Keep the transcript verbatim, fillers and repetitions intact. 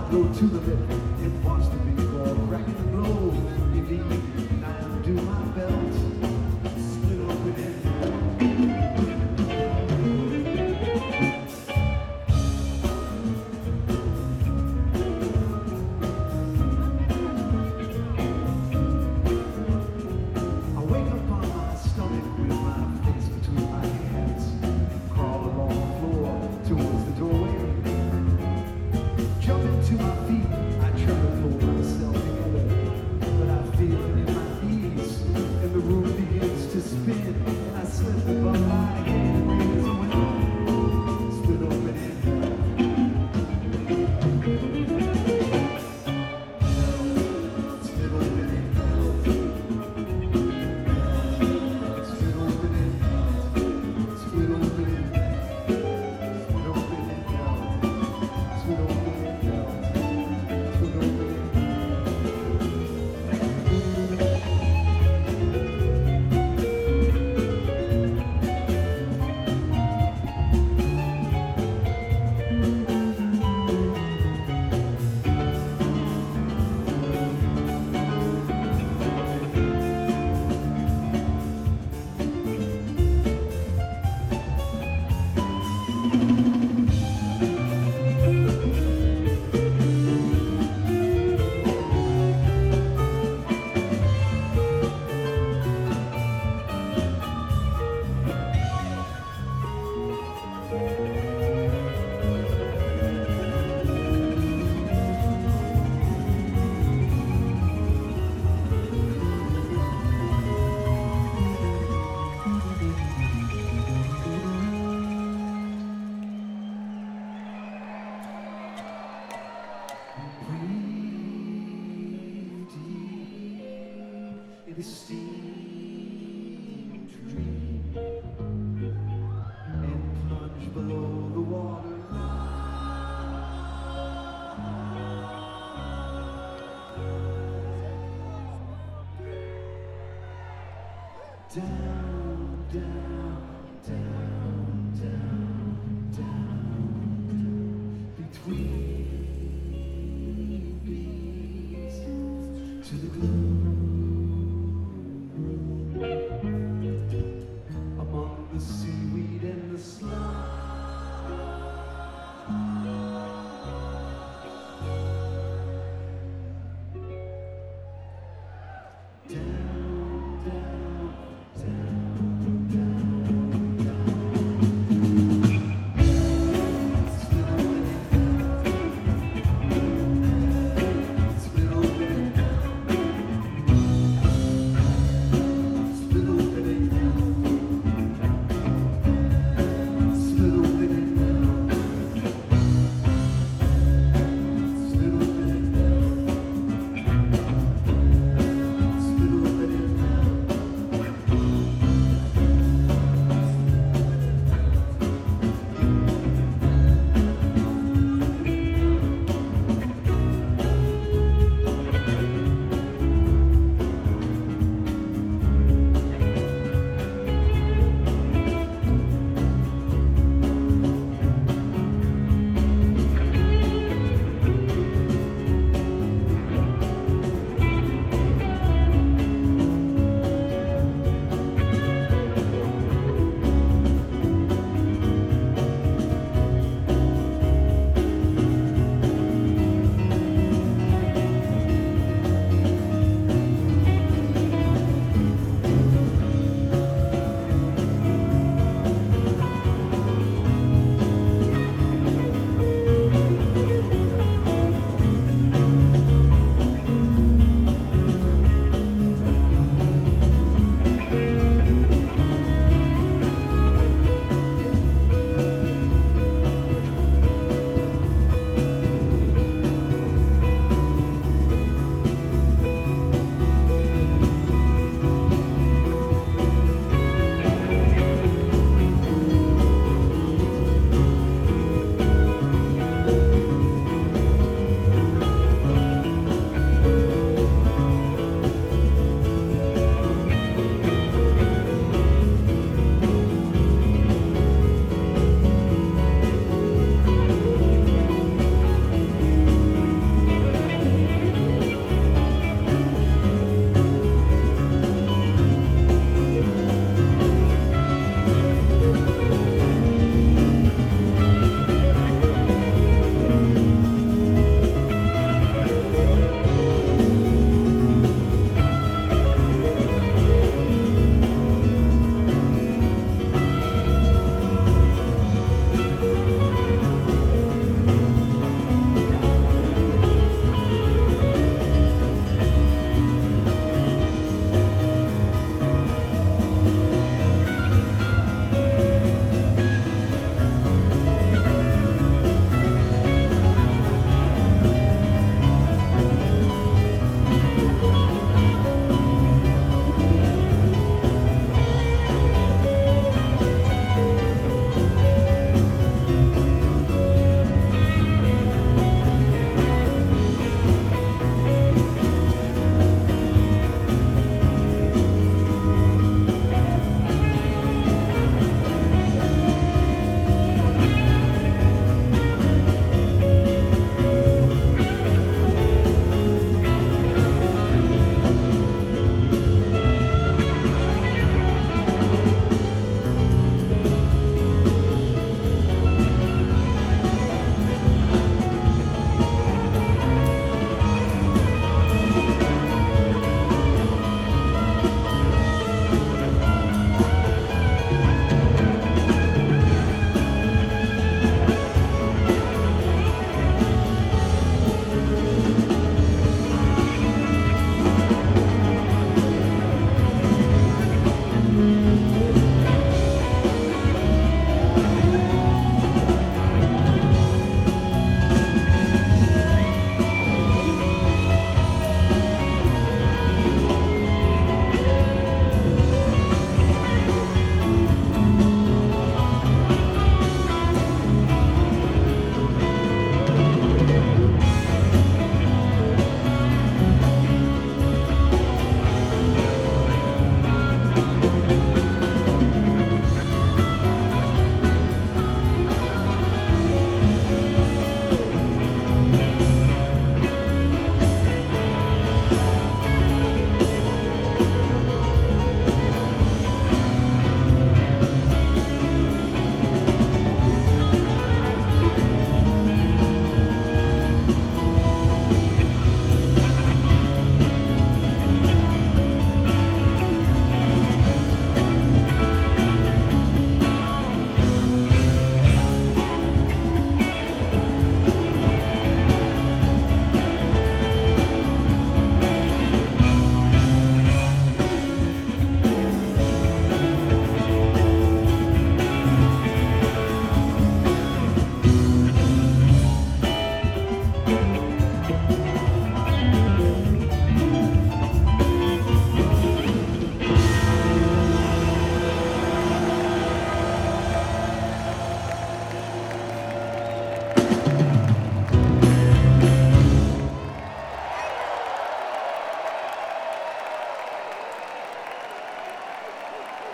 go to the lip and watch the big ball cracking the glow. In the evening, I undo my belt, split open and I wake up on my stomach with my face between my hands, crawl along the floor towards the doorway. Jumping to my feet, I try to pull myself together, but I feel it in my knees, and the room begins to spin, and I slip above my head, raise a window, split open and hell. Hell, split open and hell. Hell, split open and hell. Split open and hell. Split open and hell. Split open and hell. Split open and hell. Breathe deep in the steam dream and plunge below the water down, down, down, down.